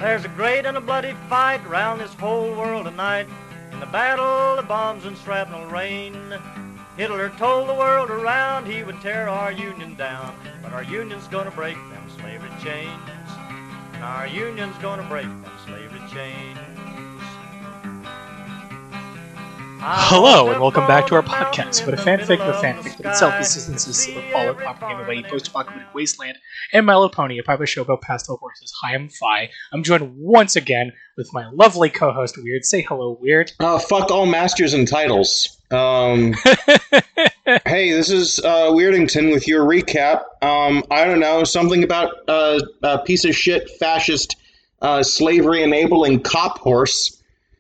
There's a great and a bloody fight round this whole world tonight. In the battle of bombs and shrapnel rain, Hitler told the world around he would tear our union down. But our union's gonna break them slavery chains. And our union's gonna break them slavery chains. Hello, and welcome back to our podcast, but a fanfic of a fanfic that itself consists of Fallout propagating away post-apocalyptic wasteland, and My Little Pony, a private show about pastel horses. Hi, I'm Fi. I'm joined once again with my lovely co-host, Weird. Say hello, Weird. Fuck all masters and titles. Hey, this is Weirdington with your recap. I don't know, something about a piece of shit fascist slavery-enabling cop horse.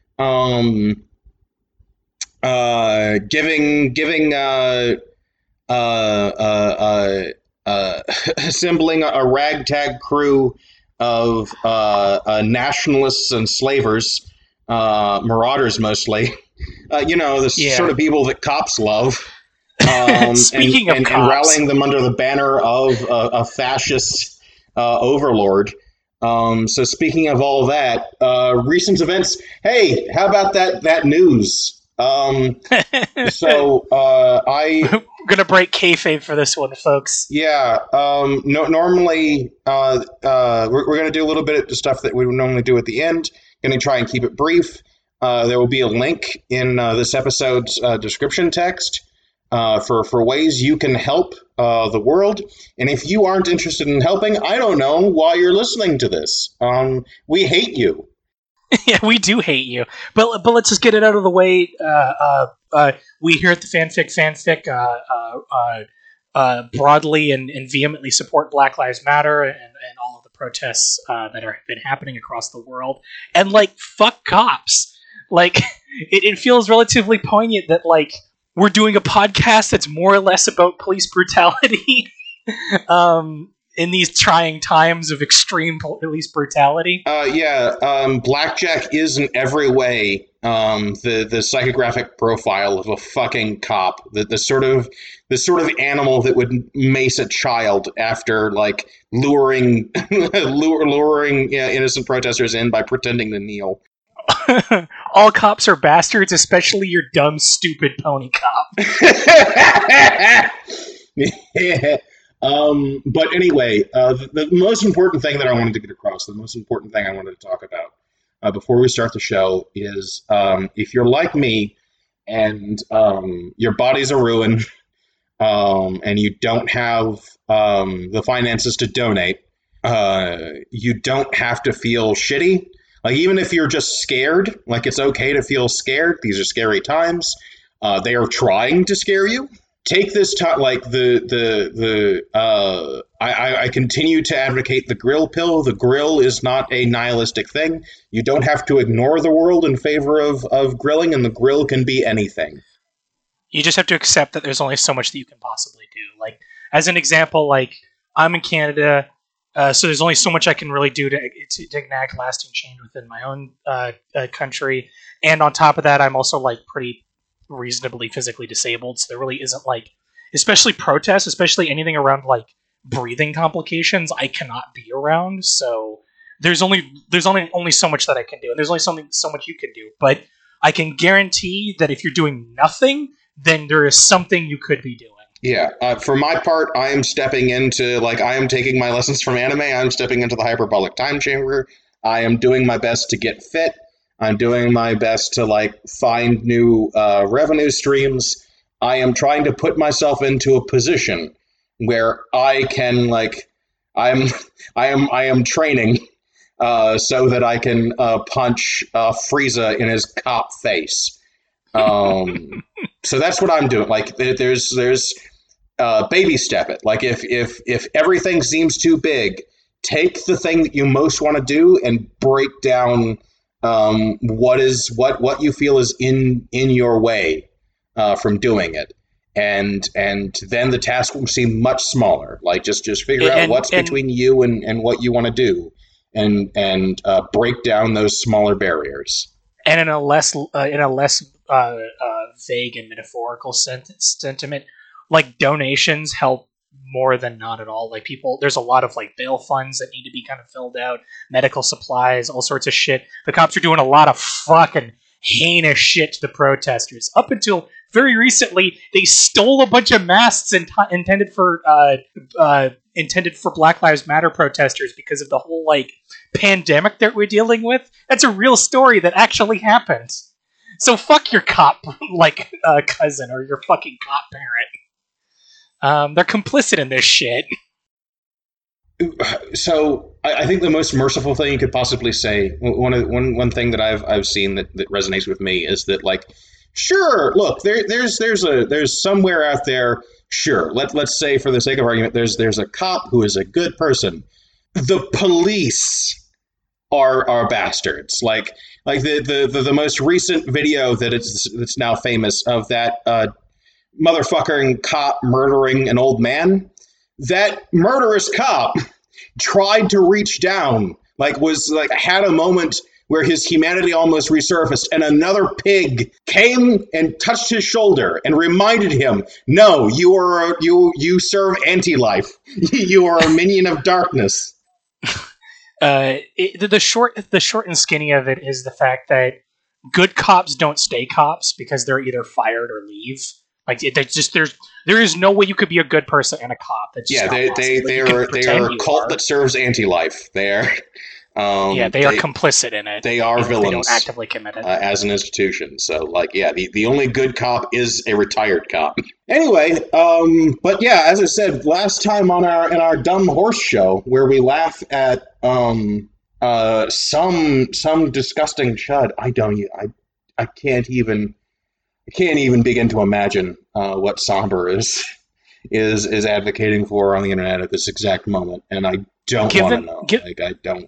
Assembling a ragtag crew of nationalists and slavers, marauders mostly. Sort of people that cops love. Speaking of cops, and rallying them under the banner of a fascist overlord. So speaking of all that, recent events. Hey, how about that news? I'm gonna break kayfabe for this one, folks. Yeah. Normally, we're gonna do a little bit of stuff that we would normally do at the end. Gonna try and keep it brief. There will be a link in this episode's description text for ways you can help the world. And if you aren't interested in helping, I don't know why you're listening to this. We hate you. Yeah, we do hate you. But let's just get it out of the way. We here at the Fanfic broadly and vehemently support Black Lives Matter and all of the protests that have been happening across the world. And, fuck cops. It feels relatively poignant that, we're doing a podcast that's more or less about police brutality. In these trying times of extreme police brutality. Blackjack is in every way the psychographic profile of a fucking cop. The sort of animal that would mace a child after luring innocent protesters in by pretending to kneel. All cops are bastards, especially your dumb, stupid pony cop. Yeah. But anyway, the most important thing that I wanted to get across, the most important thing I wanted to talk about before we start the show is if you're like me and your body's a ruin and you don't have the finances to donate, you don't have to feel shitty. Even if you're just scared, it's okay to feel scared. These are scary times. They are trying to scare you. Take this time, I continue to advocate the grill pill. The grill is not a nihilistic thing. You don't have to ignore the world in favor of grilling, and the grill can be anything. You just have to accept that there's only so much that you can possibly do. As an example, I'm in Canada, so there's only so much I can really do to enact lasting change within my own country. And on top of that, I'm also pretty reasonably physically disabled, so there really isn't especially protests, especially anything around breathing complications, I cannot be around. So there's only so much that I can do, and there's only so much you can do. But I can guarantee that if you're doing nothing, then there is something you could be doing. Yeah, for my part, I am stepping into I am taking my lessons from anime. I'm stepping into the hyperbolic time chamber. I am doing my best to get fit. I'm doing my best to find new revenue streams. I am trying to put myself into a position where I can I am training so that I can punch Frieza in his cop face. So that's what I'm doing. There's baby step it. If everything seems too big, take the thing that you most want to do and break down what you feel is in your way from doing it, and then the task will seem much smaller. Just figure out what's between you and what you want to do, and break down those smaller barriers. And in a less vague and metaphorical sentiment, donations help more than not at all. Like people, there's a lot of like bail funds that need to be kind of filled out, medical supplies, all sorts of shit. The cops are doing a lot of fucking heinous shit to the protesters. Up until very recently, they stole a bunch of masks intended for Black Lives Matter protesters because of the whole like pandemic that we're dealing with. That's a real story that actually happened. So fuck your cop cousin or your fucking cop parent. They're complicit in this shit. So I think the most merciful thing you could possibly say, one thing that I've seen that resonates with me is that, like, sure, look, there's somewhere out there. Sure, let's say for the sake of argument, there's a cop who is a good person. The police are bastards. Like the most recent video that's now famous of that motherfucking cop murdering an old man. That murderous cop tried to reach down, had a moment where his humanity almost resurfaced, and another pig came and touched his shoulder and reminded him, no, you serve anti-life. You are a minion of darkness. The short and skinny of it is the fact that good cops don't stay cops because they're either fired or leave. Like there is no way you could be a good person and a cop. That's just they are a cult that serves anti-life. They are they are complicit in it. They are villains. They don't actively commit it as an institution. So the only good cop is a retired cop. Anyway, but yeah, as I said last time in our dumb horse show where we laugh at some disgusting chud. I can't even begin to imagine what Somber is advocating for on the internet at this exact moment, and I don't want to know. I don't.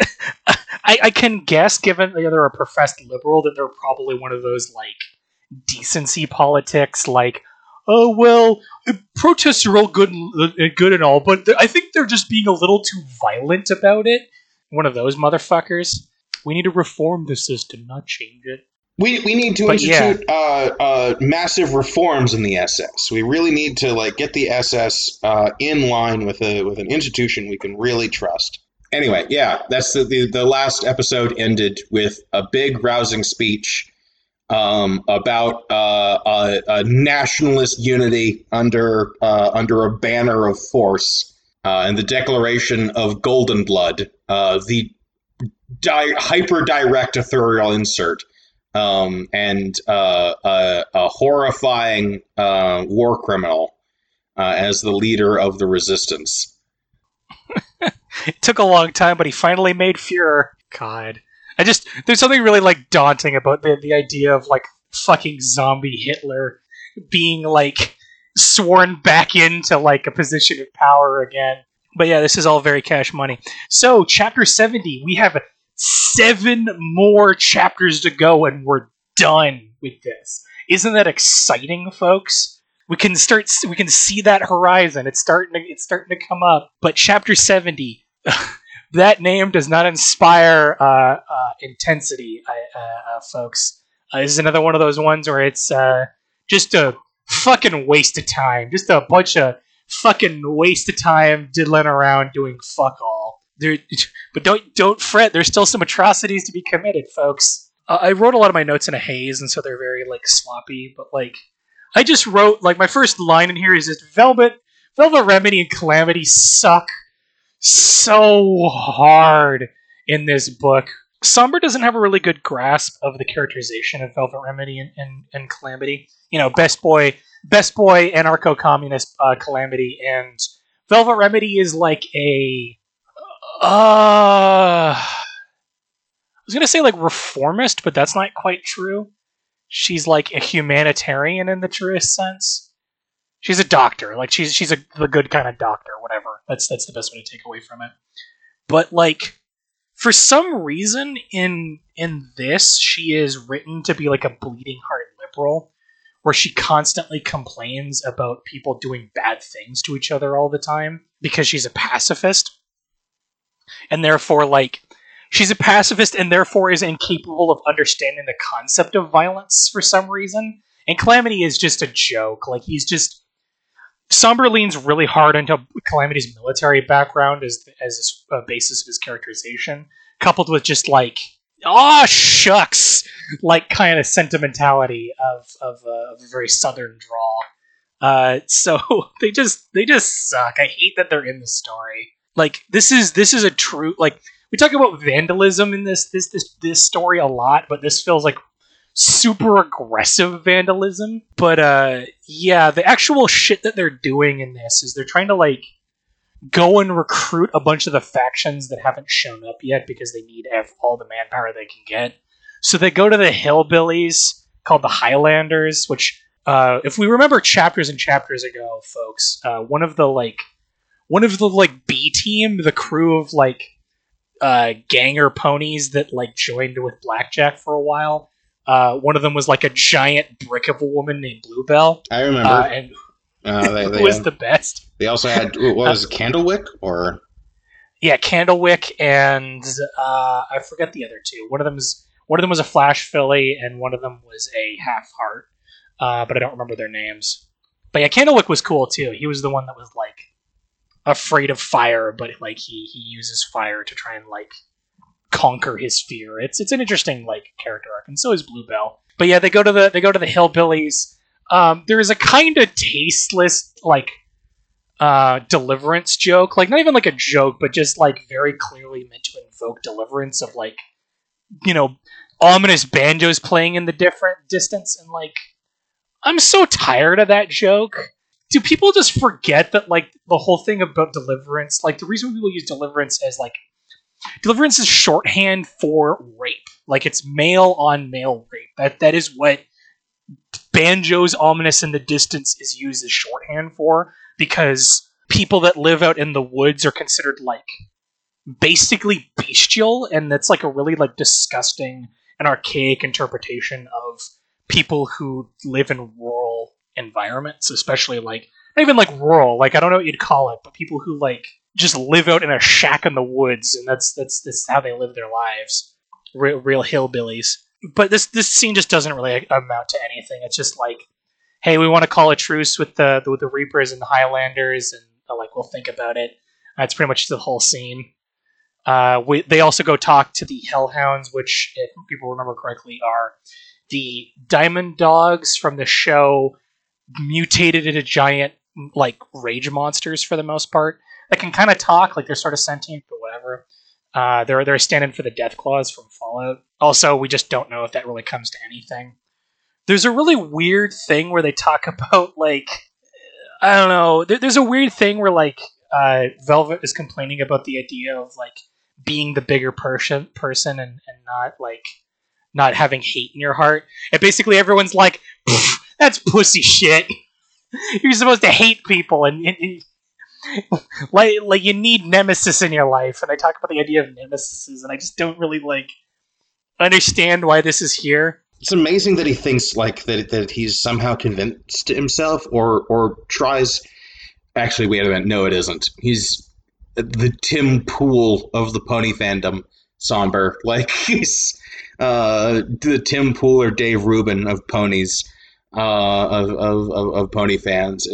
I can guess, given they're a professed liberal, that they're probably one of those like decency politics, like, oh well, protests are all good and all, but I think they're just being a little too violent about it. One of those motherfuckers. We need to reform the system, not change it. We need to institute massive reforms in the SS. We really need to get the SS in line with an institution we can really trust. Anyway, yeah, that's the last episode ended with a big rousing speech about a nationalist unity under a banner of force and the declaration of Golden Blood, the hyper direct authorial insert. And a horrifying war criminal as the leader of the resistance. It took a long time, but he finally made Führer. God. There's something really daunting about the idea of fucking zombie Hitler being sworn back into a position of power again. But yeah, this is all very cash money. So, chapter 70, we have 7 more chapters to go and we're done with this. Isn't that exciting, folks? We can see that horizon. It's starting to come up. But chapter 70, that name does not inspire intensity, folks. This is another one of those ones where it's just a fucking waste of time. Just a bunch of fucking waste of time diddling around doing fuck all. But don't fret. There's still some atrocities to be committed, folks. I wrote a lot of my notes in a haze, and so they're very sloppy. But I just wrote my first line in here is just Velvet Remedy and Calamity suck so hard in this book. Somber doesn't have a really good grasp of the characterization of Velvet Remedy and Calamity. You know, best boy anarcho-communist Calamity, and Velvet Remedy is I was gonna say reformist, but that's not quite true. She's a humanitarian in the truest sense. She's a doctor. She's the good kind of doctor, whatever. That's the best way to take away from it. But for some reason in this, she is written to be a bleeding heart liberal, where she constantly complains about people doing bad things to each other all the time because she's a pacifist. And therefore, she's a pacifist and therefore is incapable of understanding the concept of violence for some reason. And Calamity is just a joke. Somber leans really hard into Calamity's military background as a basis of his characterization, coupled with just like, oh shucks, like kind of sentimentality of a very southern drawl. So they just suck. I hate that they're in the story. Like this is a true, like, we talk about vandalism in this story a lot, but this feels like super aggressive vandalism. But yeah, the actual shit that they're doing in this is they're trying to like go and recruit a bunch of the factions that haven't shown up yet because they need all the manpower they can get. So they go to the hillbillies called the Highlanders, which if we remember chapters and chapters ago, folks, one of the B team, the crew of like ganger ponies that like joined with Blackjack for a while. One of them was like a giant brick of a woman named Bluebell. I remember. And they was the best. They also had, what was it, Candlewick? Or yeah, Candlewick, and I forget the other two. One of them was a Flash Filly, and one of them was a Half Heart. But I don't remember their names. But yeah, Candlewick was cool too. He was the one that was like afraid of fire, but like he uses fire to try and like conquer his fear. It's an interesting like character arc, and so is Bluebell. But yeah, they go to the hillbillies. There is a kind of tasteless like Deliverance joke, like not even like a joke, but just like very clearly meant to invoke Deliverance of like, you know, ominous banjos playing in the different distance, and like I'm so tired of that joke. Do people just forget that like the whole thing about Deliverance, like the reason people use Deliverance as like Deliverance is shorthand for rape. Like it's male on male rape. That is what Banjo's Ominous in the Distance is used as shorthand for, because people that live out in the woods are considered like basically bestial, and that's like a really like disgusting and archaic interpretation of people who live in rural environments, especially like not even like rural, like I don't know what you'd call it, but people who like just live out in a shack in the woods, and that's how they live their lives. Real hillbillies. But this scene just doesn't really amount to anything. It's just like, hey, we want to call a truce with the Reapers and the Highlanders, and like we'll think about it. That's pretty much the whole scene. They also go talk to the Hellhounds, which, if people remember correctly, are the Diamond Dogs from the show mutated into giant like rage monsters for the most part. That can kind of talk, like they're sort of sentient, but whatever. They're standing for the Deathclaws from Fallout. Also, we just don't know if that really comes to anything. There's a really weird thing where they talk about, like, I don't know. There's a weird thing where, like, Velvet is complaining about the idea of, like, being the bigger person and not, like, not having hate in your heart. And basically everyone's like, that's pussy shit. You're supposed to hate people, and like you need nemesis in your life, and I talk about the idea of nemesis, and I just don't really like understand why this is here. It's amazing that he thinks like that he's somehow convinced himself, or tries. Actually, wait a minute. No, it isn't. He's the Tim Pool of the pony fandom. Somber, like he's the Tim Pool or Dave Rubin of ponies, of pony fans.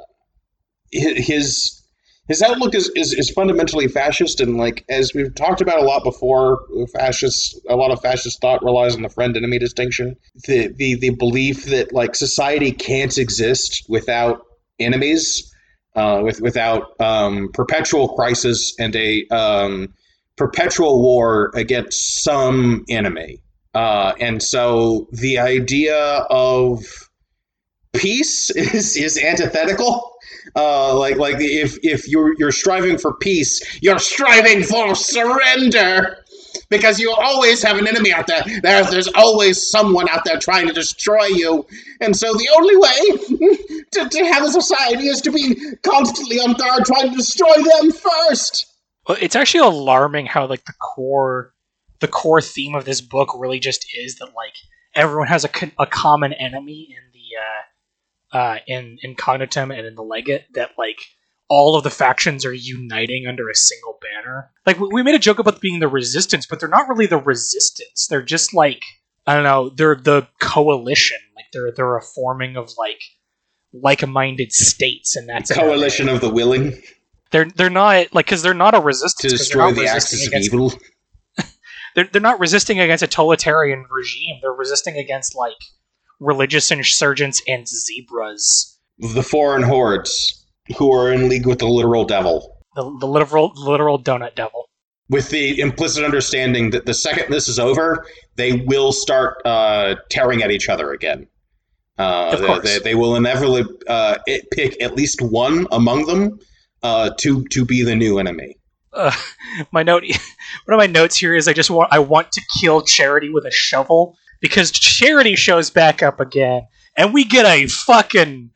His outlook is fundamentally fascist, and like as we've talked about a lot before, a lot of fascist thought relies on the friend-enemy distinction. The belief that like society can't exist without enemies, without perpetual crisis and a perpetual war against some enemy, and so the idea of peace is antithetical. Like if you're striving for peace, you're striving for surrender, because you always have an enemy out there. There's always someone out there trying to destroy you, and so the only way to have a society is to be constantly on guard, trying to destroy them first. Well, it's actually alarming how like the core theme of this book really just is that like everyone has a common enemy in the in Cognitum and in the Legate, that like all of the factions are uniting under a single banner. Like we made a joke about being the Resistance, but they're not really the Resistance. They're just like, I don't know, they're the coalition. Like they're a forming of like-minded states, and that's Coalition of the willing They're not like because they're not a resistance to destroy the axis of evil. They're not resisting against a totalitarian regime. They're resisting against like religious insurgents and zebras. The foreign hordes who are in league with the literal devil. The literal donut devil. With the implicit understanding that the second this is over, they will start tearing at each other again. Of course. They will inevitably pick at least one among them to be the new enemy. One of my notes here is I want to kill Charity with a shovel because Charity shows back up again, and we get a fucking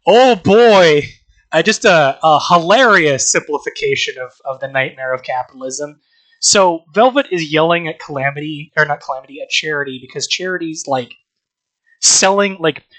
just a hilarious simplification of the nightmare of capitalism. So Velvet is yelling at at Charity because Charity's like selling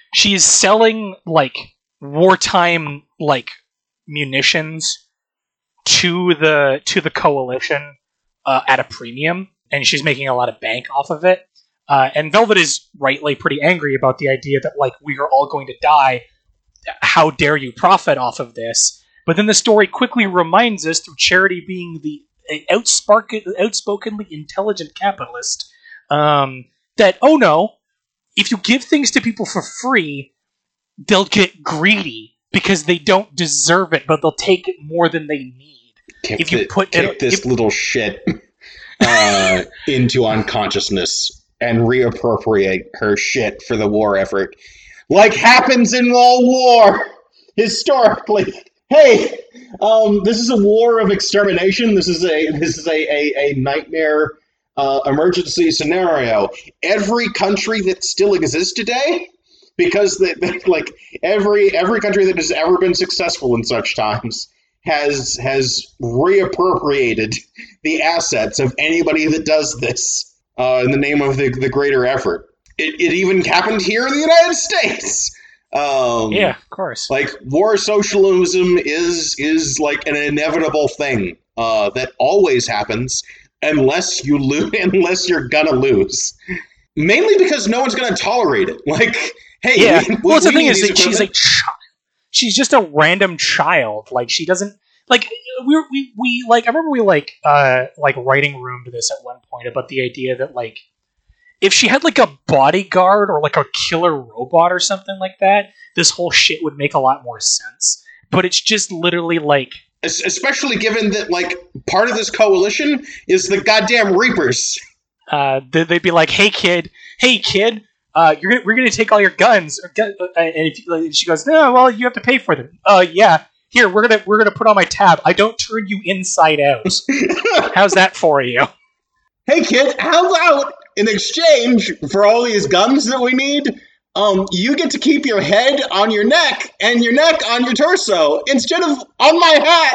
wartime like munitions to the coalition at a premium, and she's making a lot of bank off of it. And Velvet is rightly pretty angry about the idea that like we are all going to die. How dare you profit off of this? But then the story quickly reminds us, through Charity being the outspokenly intelligent capitalist, that oh no, if you give things to people for free, they'll get greedy because they don't deserve it, but they'll take it more than they need. Kick this little shit into unconsciousness and reappropriate her shit for the war effort, like happens in all war historically. Hey, this is a war of extermination. This is a nightmare emergency scenario. Every country that still exists today, because like every country that has ever been successful in such times has reappropriated the assets of anybody that does this in the name of the greater effort. It even happened here in the United States. Yeah, of course. Like war socialism is like an inevitable thing that always happens unless you lose, unless you're gonna lose. Mainly because no one's gonna tolerate it. Like, hey, yeah. Well, the thing is that she's like, she's just a random child. Like, she doesn't like. We like. I remember we like writing room to this at one point about the idea that like, if she had like a bodyguard or like a killer robot or something like that, this whole shit would make a lot more sense. But it's just literally like, especially given that like part of this coalition is the goddamn Reapers. They'd be like, hey kid, we're gonna take all your guns. And if she goes, no, well, you have to pay for them. Yeah, here we're gonna put on my tab. I don't turn you inside out. How's that for you? Hey kid, how about in exchange for all these guns that we need, you get to keep your head on your neck and your neck on your torso instead of on my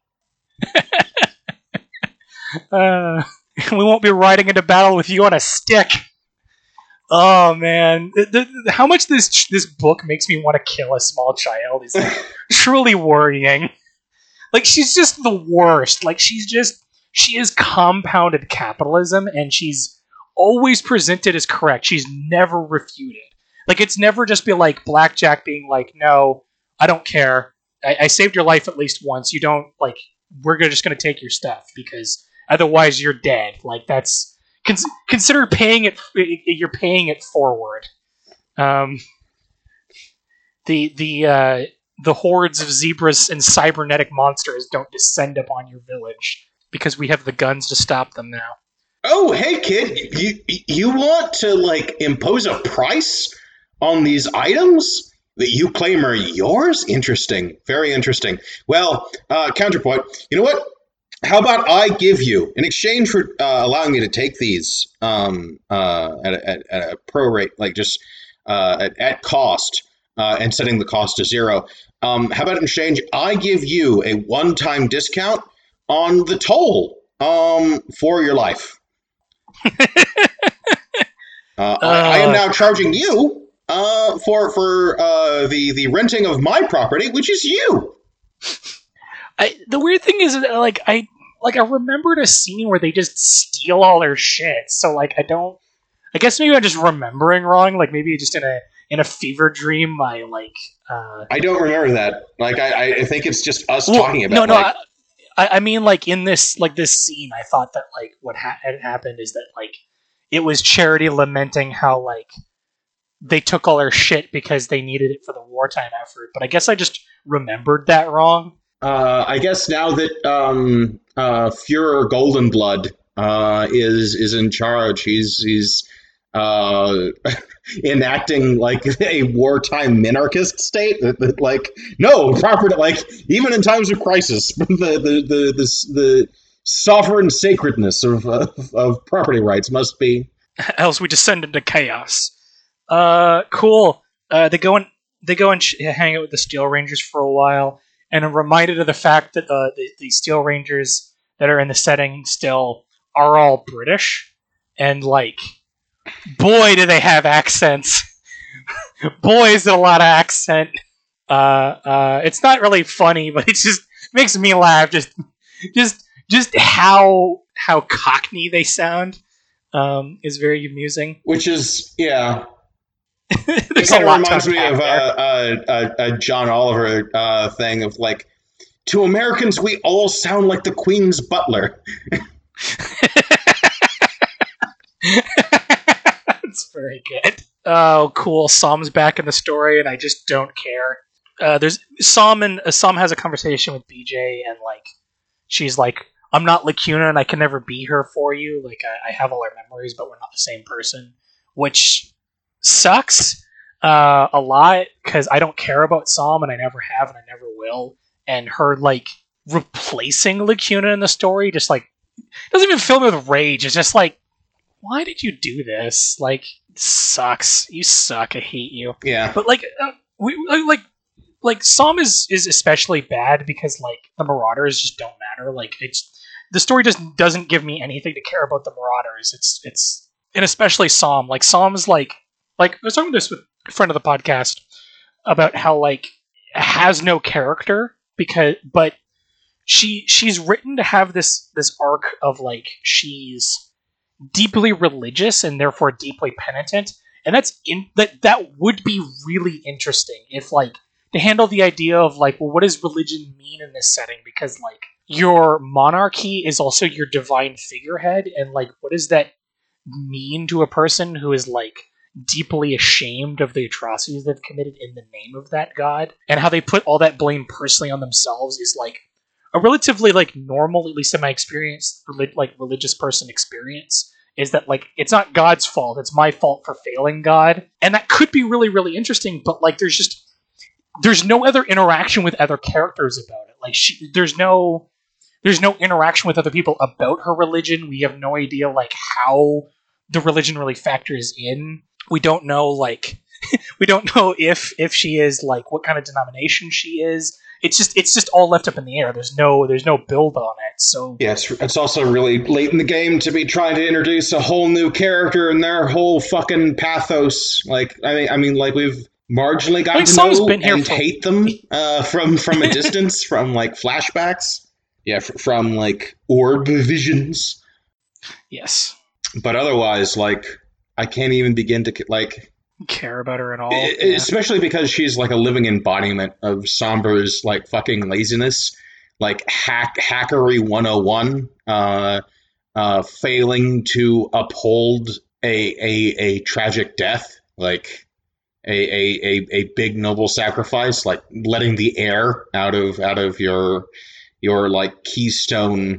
hat. We won't be riding into battle with you on a stick. Oh man, how much this book makes me want to kill a small child is like, truly worrying. Like, she's just the worst. Like, she is compounded capitalism, and she's always presented as correct. She's never refuted. Like, it's never just be like Blackjack being like, no, I don't care. I saved your life at least once. You don't, like, we're just going to take your stuff because otherwise you're dead. Like, that's, consider paying it, you're paying it forward. The hordes of zebras and cybernetic monsters don't descend upon your village because we have the guns to stop them now. Oh, hey kid, you want to like impose a price on these items that you claim are yours? Interesting, very interesting. Well, counterpoint. You know what? How about I give you, in exchange for allowing me to take these at a pro rate, like just at cost, and setting the cost to zero. How about in exchange, I give you a one-time discount on the toll for your life. I am now charging you for the renting of my property, which is you. The weird thing is, I remembered a scene where they just steal all their shit. So like, I guess maybe I'm just remembering wrong. Like maybe just in in a fever dream my I don't remember that. Like, I think it's just us well, talking about. no, like, I mean, like in this scene, I thought that like what had happened is that like it was Charity lamenting how like they took all her shit because they needed it for the wartime effort. But I guess I just remembered that wrong. I guess now that Führer Goldenblood is in charge, he's enacting like a wartime minarchist state. That, like, no property, like even in times of crisis, the sovereign sacredness of property rights must be. Else we descend into chaos. Cool. They go and hang out with the Steel Rangers for a while, and I'm reminded of the fact that the Steel Rangers that are in the setting still are all British, and like, boy, do they have accents. Boy, is it a lot of accent. It's not really funny, but it just makes me laugh. Just how Cockney they sound is very amusing. Which is, yeah. It kind of reminds me of a John Oliver thing of like, to Americans, we all sound like the Queen's butler. That's very good. Oh, cool. Som's back in the story, and I just don't care. There's Som has a conversation with BJ, and like, she's like, "I'm not Lacuna, and I can never be her for you. Like, I have all our memories, but we're not the same person," which sucks a lot because I don't care about Som, and I never have, and I never will. And her like replacing Lacuna in the story just like doesn't even fill me with rage. It's just like, why did you do this? Like, it sucks. You suck. I hate you. Yeah. But like, like Som is especially bad because like the Marauders just don't matter. Like, it's the story just doesn't give me anything to care about the Marauders. It's and especially Som. Like, Som's like I was talking this with a friend of the podcast about how like has no character but she's written to have this arc of like she's deeply religious and therefore deeply penitent, and that would be really interesting if like to handle the idea of like, well, what does religion mean in this setting, because like your monarchy is also your divine figurehead, and like what does that mean to a person who is like deeply ashamed of the atrocities they've committed in the name of that god, and how they put all that blame personally on themselves is like a relatively like normal, at least in my experience, religious person experience, is that like it's not God's fault, it's my fault for failing God. And that could be really, really interesting, but like there's no other interaction with other characters about it. Like there's no interaction with other people about her religion. We have no idea like how the religion really factors in. We don't know like we don't know if she is like what kind of denomination she is. It's just all left up in the air. There's no build on it. So yes, it's also really late in the game to be trying to introduce a whole new character and their whole fucking pathos. Like I mean, like we've marginally gotten to know and hate them from a distance, from like flashbacks, from like orb visions. Yes, but otherwise, like I can't even begin to like care about her at all, especially because she's like a living embodiment of Sombra's like fucking laziness, like hackery 101, failing to uphold a tragic death, like a big noble sacrifice, like letting the air out of your like keystone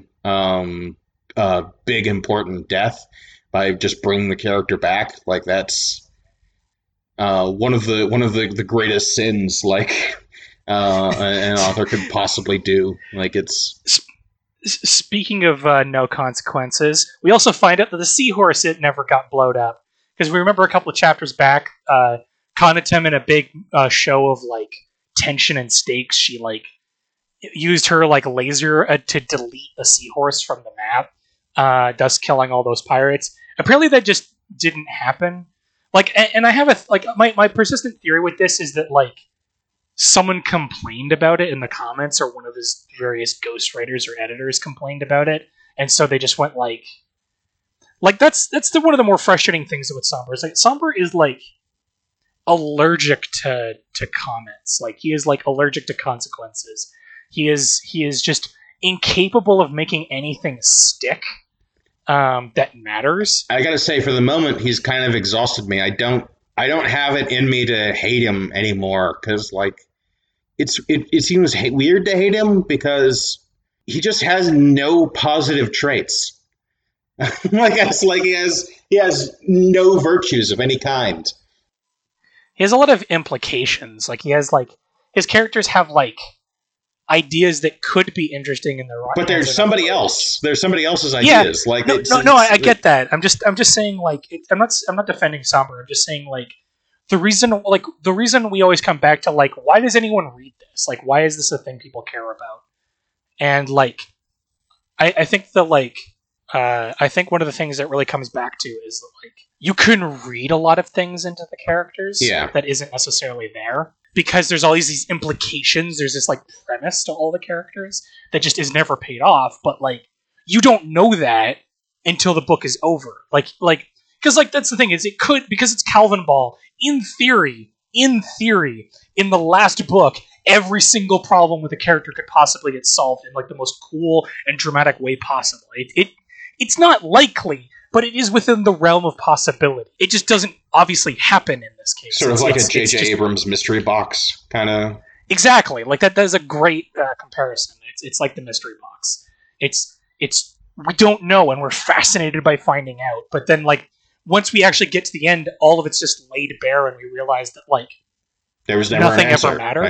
big important death by just bringing the character back. Like that's one of the greatest sins like an author could possibly do. Like it's speaking of no consequences, we also find out that the seahorse it never got blowed up, because we remember a couple of chapters back, Conatum in a big show of like tension and stakes, she like used her like laser to delete a seahorse from the map, thus killing all those pirates. Apparently that just didn't happen. Like, and I have my persistent theory with this is that like someone complained about it in the comments, or one of his various ghostwriters or editors complained about it, and so they just went like that's one of the more frustrating things with Sombra. Is like Sombra is like allergic to comments. Like he is like allergic to consequences. He is just incapable of making anything stick that matters. I gotta say, for the moment, he's kind of exhausted me. I don't have it in me to hate him anymore because like it seems weird to hate him because he just has no positive traits. He has no virtues of any kind. He has a lot of implications. Like he has like his characters have like ideas that could be interesting in their right. But there's somebody else. There's somebody else's ideas. Yeah. Like I get that. I'm just saying like I'm not defending Somber. I'm just saying like the reason we always come back to like why does anyone read this? Like why is this a thing people care about? And like I think I think one of the things that really comes back to is that, like you can read a lot of things into the characters that isn't necessarily there because there's all these implications. There's this like premise to all the characters that just is never paid off. But like you don't know that until the book is over. Like because like that's the thing is it could because it's Calvin Ball. In theory, in the last book, every single problem with a character could possibly get solved in like the most cool and dramatic way possible. It's not likely, but it is within the realm of possibility. It just doesn't obviously happen in this case. Sort of like a J.J. Abrams mystery box kind of. Exactly, like that is a great comparison. It's like the mystery box. It's we don't know, and we're fascinated by finding out. But then, like once we actually get to the end, all of it's just laid bare, and we realize that like there was never nothing an answer. ever mattered. Like,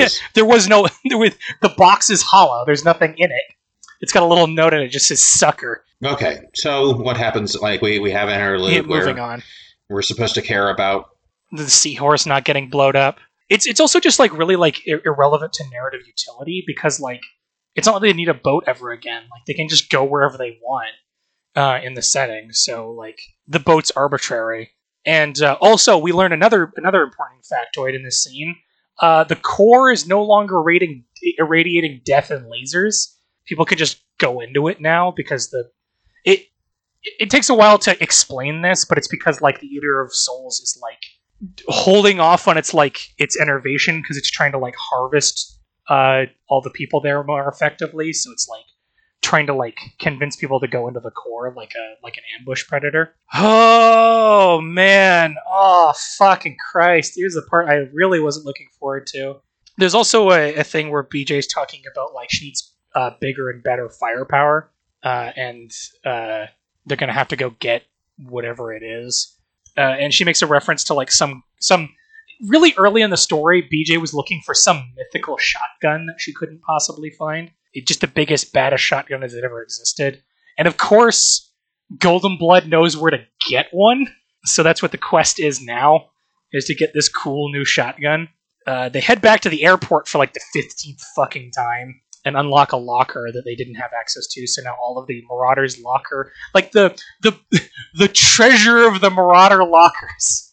The box is hollow. There's nothing in it. It's got a little note in it. Just says "sucker." Okay, so what happens? Like we have an interlude moving on. We're supposed to care about the seahorse not getting blowed up. It's also just like really like irrelevant to narrative utility because like it's not like they need a boat ever again. Like they can just go wherever they want in the setting. So like the boat's arbitrary. And also we learn another important factoid in this scene. The core is no longer irradiating death and lasers. People can just go into it now because it takes a while to explain this, but it's because like the Eater of Souls is like holding off on its enervation because it's trying to like harvest all the people there more effectively. So it's like trying to like convince people to go into the core like an ambush predator. Oh man! Oh fucking Christ! Here's the part I really wasn't looking forward to. There's also a thing where BJ's talking about like she needs bigger and better firepower, and they're gonna have to go get whatever it is. And she makes a reference to like some really early in the story. BJ was looking for some mythical shotgun that she couldn't possibly find. It's just the biggest, baddest shotgun that ever existed. And of course, Golden Blood knows where to get one. So that's what the quest is now, is to get this cool new shotgun. They head back to the airport for like the 15th fucking time and unlock a locker that they didn't have access to. So now all of the Marauders' locker, like the treasure of the Marauder lockers,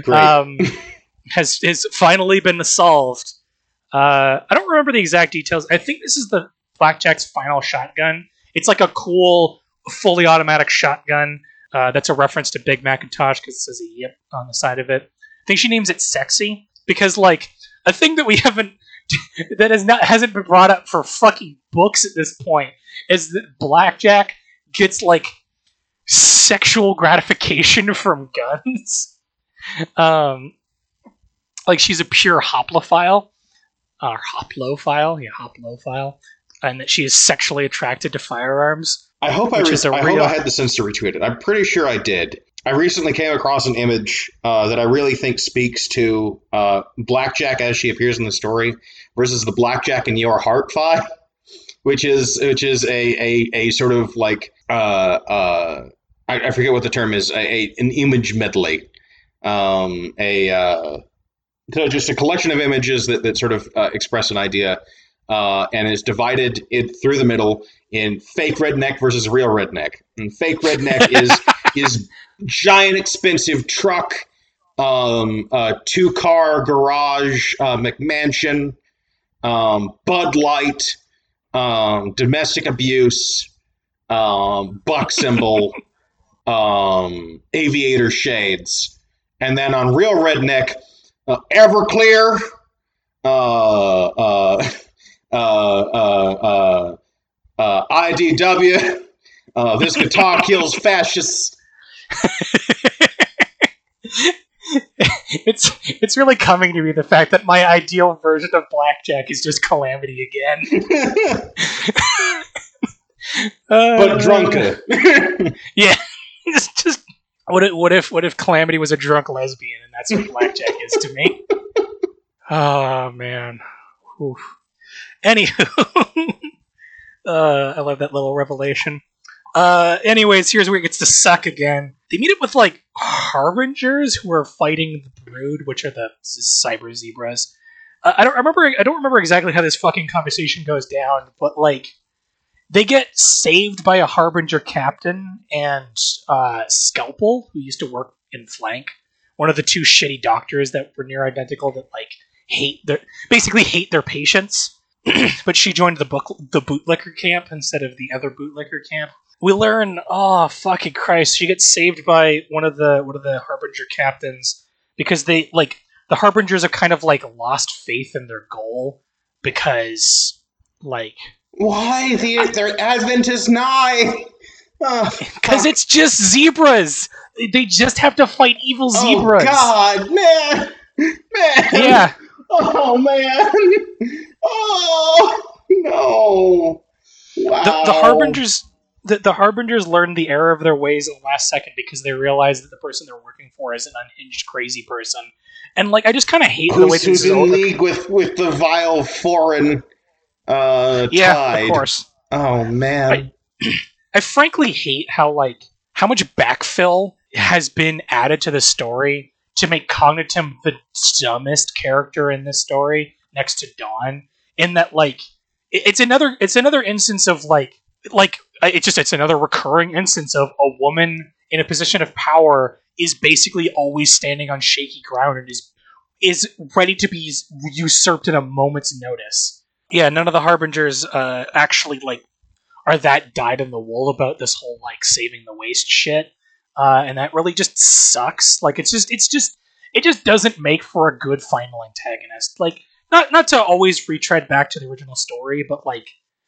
has finally been solved. I don't remember the exact details. I think this is the Blackjack's final shotgun. It's like a cool, fully automatic shotgun. That's a reference to Big Macintosh because it says a yip on the side of it. I think she names it Sexy because like a thing that we haven't hasn't been brought up for fucking books at this point is that Blackjack gets like sexual gratification from guns. Like she's a pure hoplophile. Hoplophile. And that she is sexually attracted to firearms. I hope I had the sense to retweet it. I'm pretty sure I did. I recently came across an image that I really think speaks to Blackjack as she appears in the story versus the Blackjack in Your Heart file, which is a sort of like I forget what the term is, an image medley, so just a collection of images that sort of express an idea. And is divided through the middle in fake redneck versus real redneck. And fake redneck is giant expensive truck, 2-car garage, McMansion, Bud Light, domestic abuse, buck symbol, aviator shades. And then on real redneck, Everclear, IDW. This guitar kills fascists. It's really coming to me, the fact that my ideal version of Blackjack is just Calamity again. But drunker. Yeah. just what if Calamity was a drunk lesbian, and that's what Blackjack is to me? Oh man. Oof. Anywho, I love that little revelation. Anyways, here's where it gets to suck again. They meet up with like harbingers who are fighting the Brood, which are the cyber zebras. I don't remember exactly how this fucking conversation goes down, but like they get saved by a harbinger captain and Scalpel, who used to work in Flank, one of the two shitty doctors that were near identical that like hate their patients. But she joined the bootlicker camp instead of the other bootlicker camp. We learn, oh fucking Christ, she gets saved by one of the harbinger captains because they like the harbingers are kind of like lost faith in their goal because like why their advent is nigh. Because it's just zebras. They just have to fight evil zebras. Oh God, man. Yeah. Oh man. Oh no. Wow. The harbingers learned the error of their ways at the last second because they realized that the person they're working for is an unhinged crazy person. And like I just kind of hate the way this who's is in league with the vile foreign yeah, tide. Of course. Oh man. I frankly hate how much backfill has been added to the story to make Cognitum the dumbest character in this story next to Dawn. In that, like, it's another instance of it's another recurring instance of a woman in a position of power is basically always standing on shaky ground and is ready to be usurped in a moment's notice. Yeah, none of the harbingers actually like are that dyed in the wool about this whole like saving the waste shit, and that really just sucks. Like it just doesn't make for a good final antagonist. Like not to always retread back to the original story, but like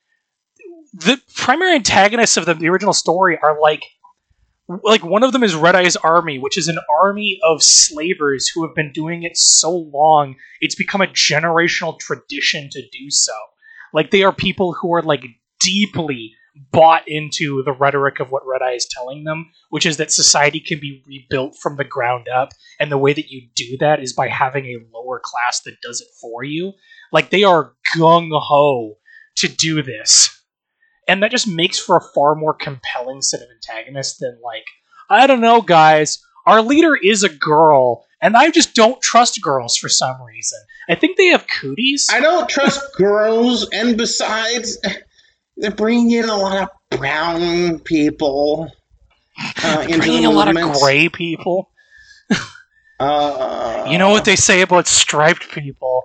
the primary antagonists of the original story are like one of them is Red Eye's army, which is an army of slavers who have been doing it so long it's become a generational tradition to do so. Like they are people who are like deeply bought into the rhetoric of what Red Eye is telling them, which is that society can be rebuilt from the ground up, and the way that you do that is by having a lower class that does it for you. Like they are gung-ho to do this. And that just makes for a far more compelling set of antagonists than like, I don't know guys, our leader is a girl, and I just don't trust girls for some reason. I think they have cooties. I don't trust girls, and besides, they're bringing in a lot of brown people. Bringing a lot of gray people. You know what they say about striped people.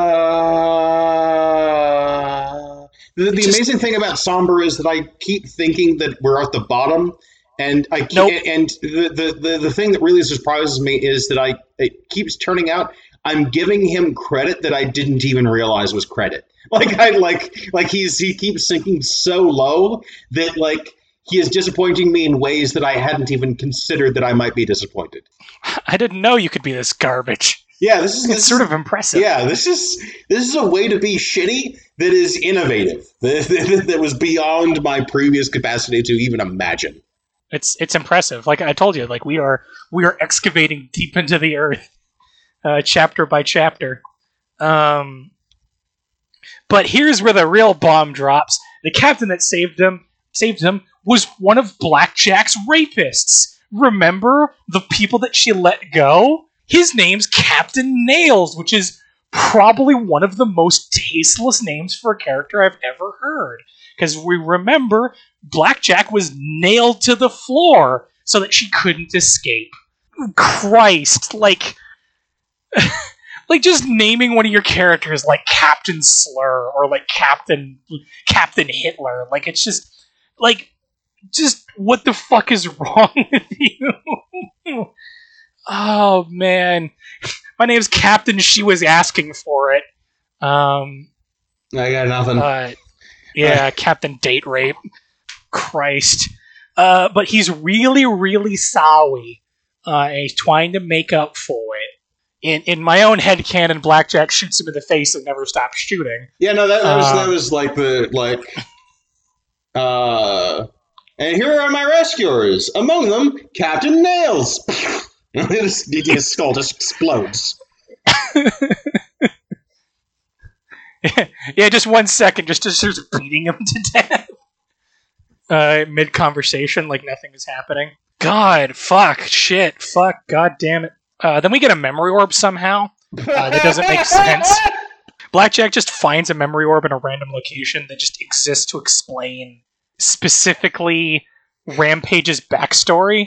The amazing thing about Somber is that I keep thinking that we're at the bottom, and the thing that really surprises me is that it keeps turning out I'm giving him credit that I didn't even realize was credit. He keeps sinking so low that like he is disappointing me in ways that I hadn't even considered that I might be disappointed. I didn't know you could be this garbage. Yeah, this is sort of impressive. Yeah, this is a way to be shitty that is innovative. That was beyond my previous capacity to even imagine. It's impressive. Like I told you, like we are excavating deep into the earth, chapter by chapter. But here's where the real bomb drops. The captain that saved him was one of Blackjack's rapists. Remember the people that she let go? His name's Captain Nails, which is probably one of the most tasteless names for a character I've ever heard. Because we remember Blackjack was nailed to the floor so that she couldn't escape. Christ, like just naming one of your characters like Captain Slur or like Captain Hitler, like it's just what the fuck is wrong with you? Oh man, My name's Captain. She was asking for it. I got nothing. Yeah, Captain Date Rape. Christ. But he's really, really sorry. And he's trying to make up for it. In my own headcanon, Blackjack shoots him in the face and never stops shooting. Yeah, no, that was like and here are my rescuers. Among them, Captain Nails. His skull just explodes. Yeah, just 1 second, just starts beating him to death. Mid-conversation, like nothing is happening. God, fuck, shit, fuck, god damn it. Then we get a memory orb somehow. That doesn't make sense. Blackjack just finds a memory orb in a random location that just exists to explain specifically Rampage's backstory.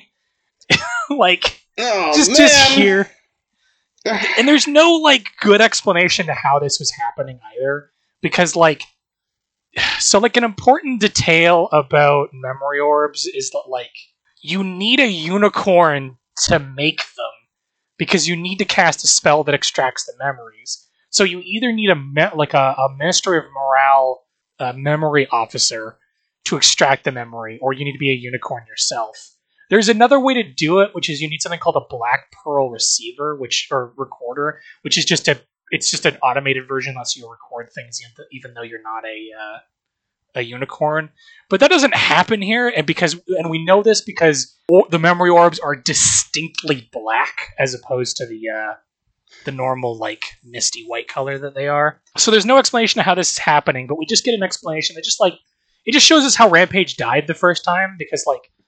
Just here. And there's no, good explanation to how this was happening either. Because, an important detail about memory orbs is that, you need a unicorn to make them. Because you need to cast a spell that extracts the memories. So you either need a Ministry of Morale memory officer to extract the memory, or you need to be a unicorn yourself. There's another way to do it, which is you need something called a Black Pearl receiver, or recorder, which is just an automated version that lets you record things even though you're not a unicorn. But that doesn't happen here, and we know this because the memory orbs are distinctly black as opposed to the normal misty white color that they are. So there's no explanation of how this is happening, but we just get an explanation that it just shows us how Rampage died the first time, because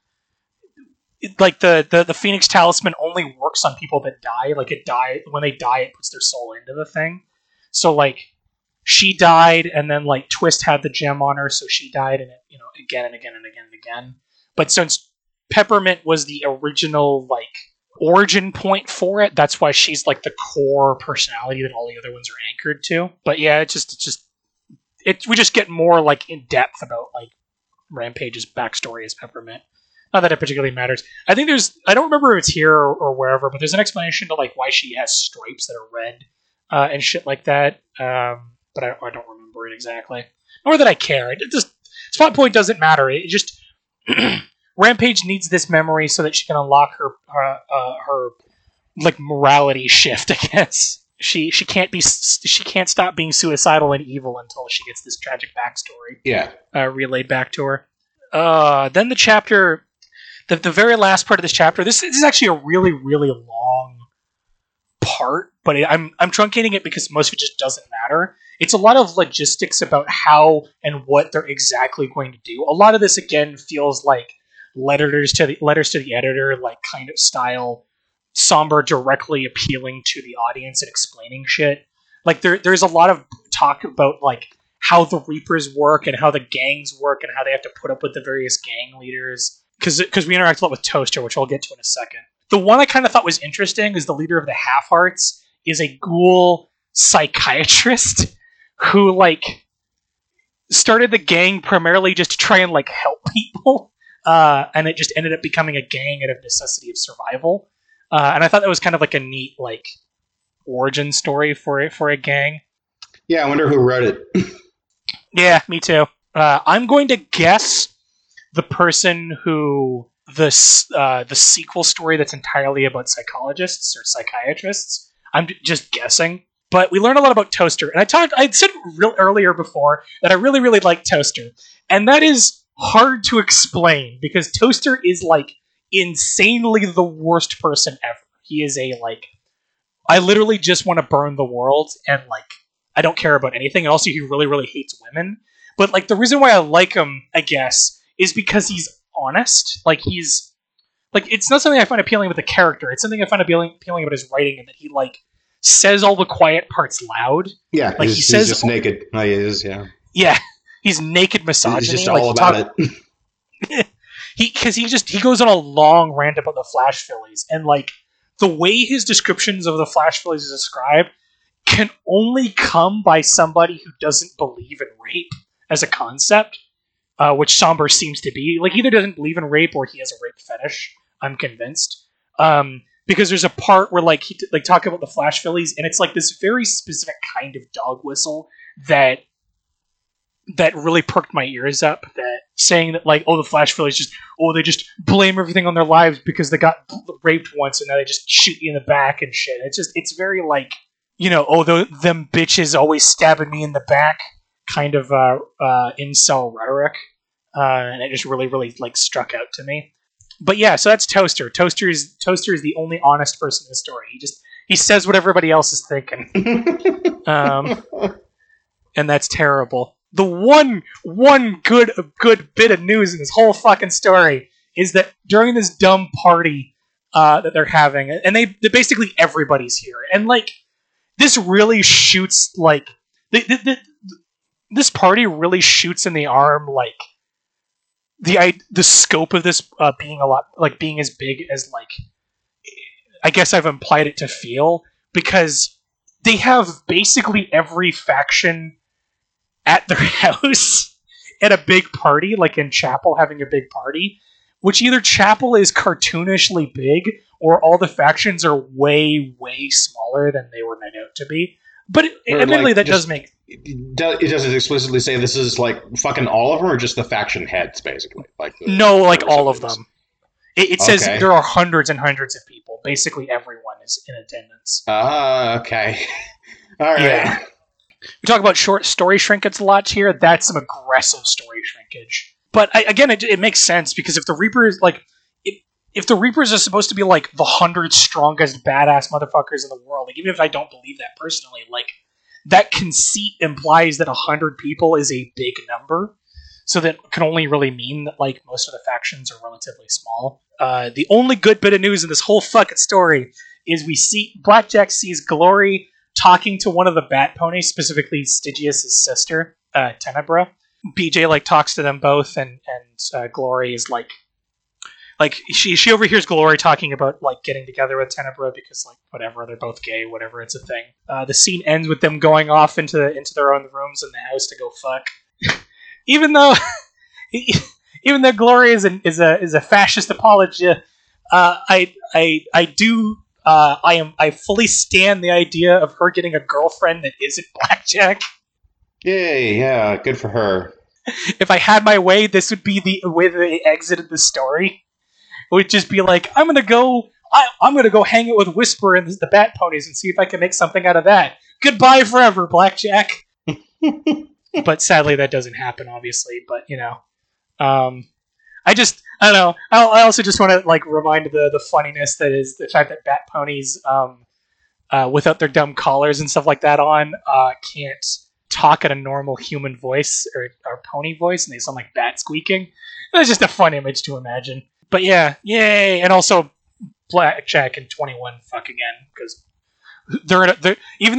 the Phoenix Talisman only works on people that die. When they die, it puts their soul into the thing. So she died, and then Twist had the gem on her, so she died, and again and again and again and again. But since Peppermint was the original origin point for it, that's why she's the core personality that all the other ones are anchored to. But yeah, we just get more in depth about Rampage's backstory as Peppermint. Not that it particularly matters. I think I don't remember if it's here or wherever, but there's an explanation to why she has stripes that are red and shit like that. But I don't remember it exactly. Nor that I care. Spot point doesn't matter. It just Rampage needs this memory so that she can unlock her morality shift, I guess. She can't stop being suicidal and evil until she gets this tragic backstory. Yeah. Relayed back to her. Then the chapter, the very last part of this chapter. This is actually a really, really long part, but I'm truncating it because most of it just doesn't matter. It's a lot of logistics about how and what they're exactly going to do. A lot of this again feels like letters to the editor, kind of style. Somber directly appealing to the audience and explaining shit. There's a lot of talk about how the Reapers work and how the gangs work and how they have to put up with the various gang leaders. Because we interact a lot with Toaster, which I'll get to in a second. The one I kind of thought was interesting is the leader of the Half-Hearts is a ghoul psychiatrist who started the gang primarily just to try and help people, and it just ended up becoming a gang out of necessity of survival. And I thought that was kind of a neat origin story for a gang. Yeah, I wonder who wrote it. Yeah, me too. I'm going to guess the person who the sequel story that's entirely about psychologists or psychiatrists. I'm just guessing. But we learned a lot about Toaster, and I said earlier before that I really, really like Toaster, and that is hard to explain because Toaster is insanely the worst person ever. He is I literally just want to burn the world, and I don't care about anything, and also he really, really hates women. But the reason why I like him, I guess, is because he's honest. He's it's not something I find appealing with the character. It's something I find appealing about his writing, and that he says all the quiet parts loud. Yeah, he's just naked. Oh, he is. Yeah. Yeah, he's naked misogyny. He's just all about it. He goes on a long rant about the Flash Phillies, and the way his descriptions of the Flash Phillies is described can only come by somebody who doesn't believe in rape as a concept, which Somber seems to be. Either doesn't believe in rape or he has a rape fetish. I'm convinced. because there's a part where like he like talk about the Flash Phillies, and it's like this very specific kind of dog whistle that really perked my ears up. That saying that like, oh, the Flash Phillies they just blame everything on their lives because they got raped once and now they just shoot you in the back and shit. It's very like, you know, them bitches always stabbing me in the back kind of incel rhetoric, and it just really like struck out to me. But yeah, so that's Toaster. Toaster is the only honest person in the story. He says what everybody else is thinking, and that's terrible. The one good bit of news in this whole fucking story is that during this dumb party that they're having, and they basically everybody's here, and like this really shoots like this party really shoots in the arm like the scope of this being a lot like being as big as like I guess I've implied it to feel, because they have basically every faction at their house at a big party, like in Chapel having a big party, which either Chapel is cartoonishly big or all the factions are way, way smaller than they were made out to be. But admittedly, like, that does make... It doesn't explicitly say this is like fucking all of them, or just the faction heads, basically? No, like all of them. It says there are hundreds and hundreds of people. Basically everyone is in attendance. Okay. All right. Yeah. We talk about short story shrinkage a lot here. That's some aggressive story shrinkage. But again, it makes sense, because if the Reapers like if the Reapers are supposed to be like the 100 strongest badass motherfuckers in the world, like even if I don't believe that personally, like that conceit implies that 100 people is a big number. So that can only really mean that like most of the factions are relatively small. The only good bit of news in this whole fucking story is Blackjack sees Glory talking to one of the Bat Ponies, specifically Stygius' sister, Tenebra. BJ like talks to them both, and Glory is like she overhears Glory talking about like getting together with Tenebra because like whatever, they're both gay, whatever, it's a thing. The scene ends with them going off into their own rooms in the house to go fuck. even though Glory is a fascist apologist, I fully stand the idea of her getting a girlfriend that isn't Blackjack. Yay, yeah, good for her. If I had my way, this would be the way that they exited the story. It would just be like, I'm gonna go hang out with Whisper and the Bat Ponies and see if I can make something out of that. Goodbye forever, Blackjack. But sadly, that doesn't happen, obviously. But you know, I don't know. I also just want to like remind the funniness that is the fact that Bat Ponies, without their dumb collars and stuff like that on, can't talk in a normal human voice or pony voice, and they sound like bat squeaking. It's just a fun image to imagine. But yeah, yay! And also Blackjack and 21 fuck again, because they're even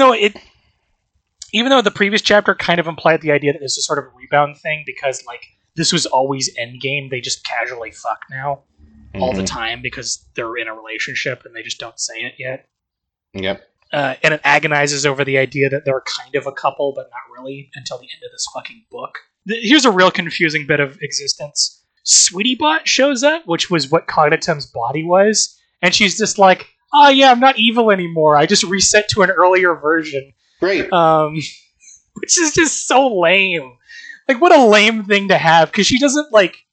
though the previous chapter kind of implied the idea that this is sort of a rebound thing, because like this was always endgame, they just casually fuck now all the time because they're in a relationship and they just don't say it yet. Yep. And it agonizes over the idea that they're kind of a couple, but not really, until the end of this fucking book. Here's a real confusing bit of existence. Sweetiebot shows up, which was what Cognitum's body was, and she's just like, oh yeah, I'm not evil anymore. I just reset to an earlier version. Great. Which is just so lame. Like, what a lame thing to have, because she doesn't,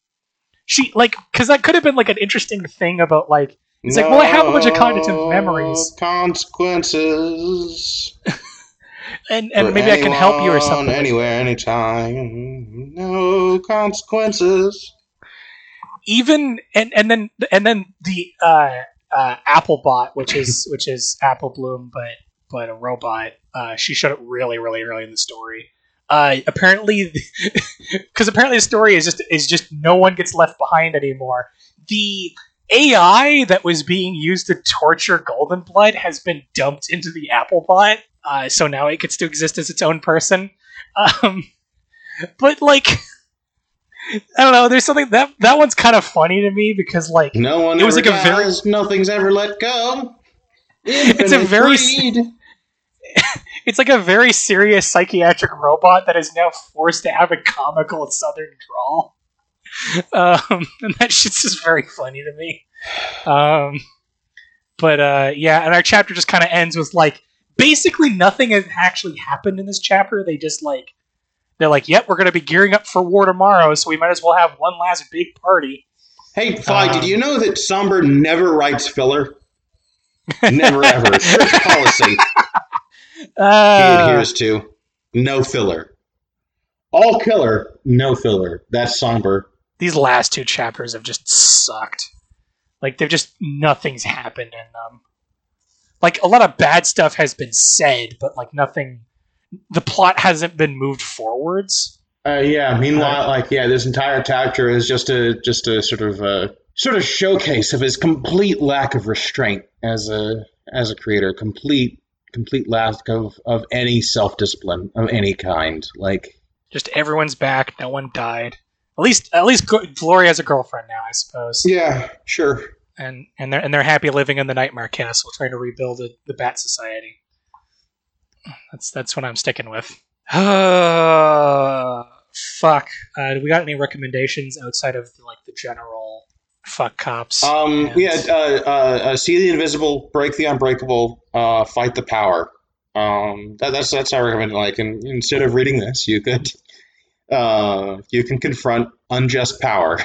because that could have been, like, an interesting thing about, like, it's like, well, I have a bunch of cognitive memories. Consequences. and maybe I can help you or something. Anywhere, anytime. No consequences. Even, and then the, Applebot, which is Apple Bloom, but a robot, she showed up really, really early in the story. Apparently the story is just no one gets left behind anymore. The AI that was being used to torture Golden Blood has been dumped into the Applebot, so now it gets to exist as its own person. But like, I don't know. There's something that one's kind of funny to me, because like no one it was ever like dies, nothing's ever let go. It's a very it's like a very serious psychiatric robot that is now forced to have a comical southern drawl. And that shit's just very funny to me. But yeah, and our chapter just kind of ends with like basically nothing has actually happened in this chapter. They're like, yep, we're going to be gearing up for war tomorrow, so we might as well have one last big party. Hey, Fi, did you know that Somber never writes filler? Never ever. Strict policy. He adheres to no filler. All killer, no filler. That's Somber. These last two chapters have just sucked. Like, they've just, nothing's happened in them. Like, a lot of bad stuff has been said, but, like, nothing... The plot hasn't been moved forwards. Yeah, meanwhile, this entire chapter is just a sort of showcase of his complete lack of restraint as a creator, complete lack of any self-discipline of any kind. Like, just everyone's back, no one died. At least Gloria has a girlfriend now, I suppose. Yeah, sure. And they're happy living in the Nightmare Castle, trying to rebuild the Bat Society. That's what I'm sticking with. Fuck. Do we got any recommendations outside of the general fuck cops? See the invisible, break the unbreakable, fight the power. That's how I recommend it. Like, instead of reading this, you can confront unjust power,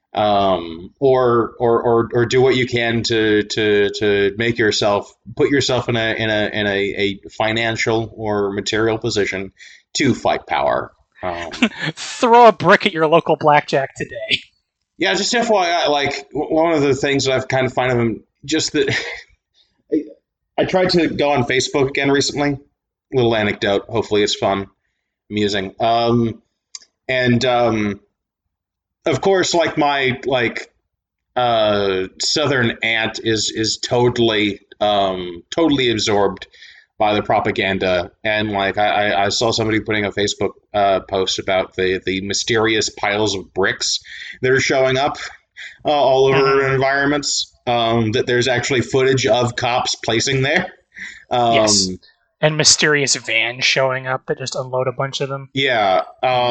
or do what you can to make put yourself in a financial or material position to fight power. Throw a brick at your local blackjack today. Yeah, just FYI, like, one of the things that I've kind of find of him, just that I tried to go on Facebook again recently. Little anecdote. Hopefully it's fun, amusing. Of course, like, my southern aunt is totally absorbed by the propaganda, and like I saw somebody putting a Facebook post about the mysterious piles of bricks that are showing up all over environments. That there's actually footage of cops placing there. Yes. And mysterious vans showing up that just unload a bunch of them. Yeah.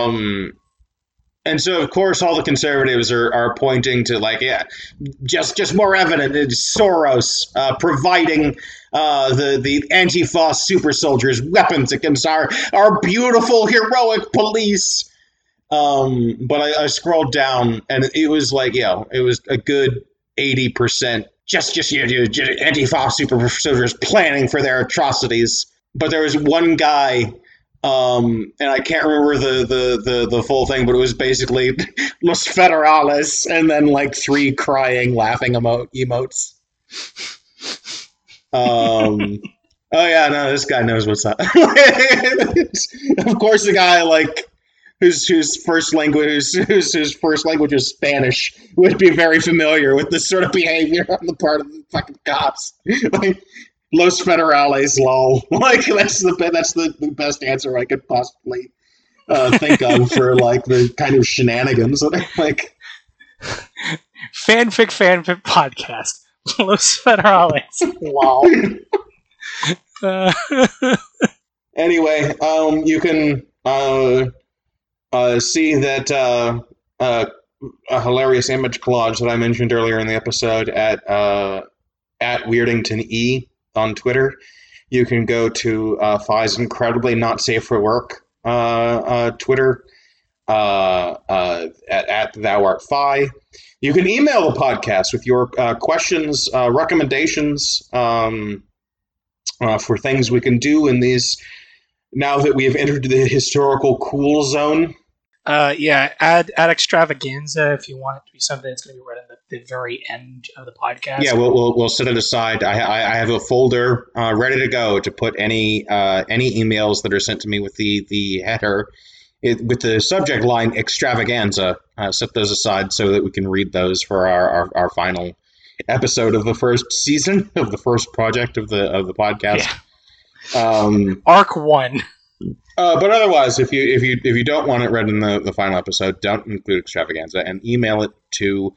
And so, of course, all the conservatives are pointing to, like, just more evident. It's Soros providing the Antifa super soldiers weapons against our beautiful, heroic police. But I scrolled down, and it was like, it was a good 80% just Antifa super soldiers planning for their atrocities. But there was one guy... and I can't remember the full thing, but it was basically Los Federales and then like 3 crying, laughing emotes. Oh yeah, no, this guy knows what's up. Of course, the guy like whose first language is Spanish would be very familiar with this sort of behavior on the part of the fucking cops. Like, Los Federales, lol. Like, that's the best answer I could possibly think of for like the kind of shenanigans that are like fanfic podcast. Los Federales, lol. Anyway, you can see that a hilarious image collage that I mentioned earlier in the episode at Weirdington E on Twitter. You can go to Fi's incredibly not safe for work Twitter at Thou Art Fi. You can email the podcast with your questions, recommendations for things we can do in these, now that we have entered the historical cool zone. Add extravaganza if you want it to be something that's going to be right at the very end of the podcast. Yeah, we'll set it aside. I have a folder ready to go to put any emails that are sent to me with the header with the subject line extravaganza. Set those aside so that we can read those for our final episode of the first season of the first project of the podcast. Yeah. Arc 1. But otherwise, if you don't want it read in the final episode, don't include extravaganza and email it to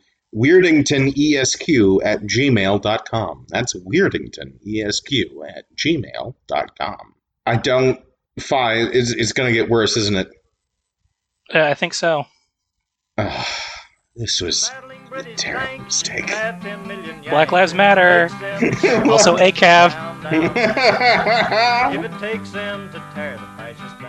weirdingtonesq@gmail.com. That's weirdingtonesq@gmail.com. I don't... It's going to get worse, isn't it? I think so. This was British Terrible tank. mistake. Have 10 million Black Yanks. Lives Matter. Takes them to Also tear ACAV. the town down. If it takes them to tear the fascist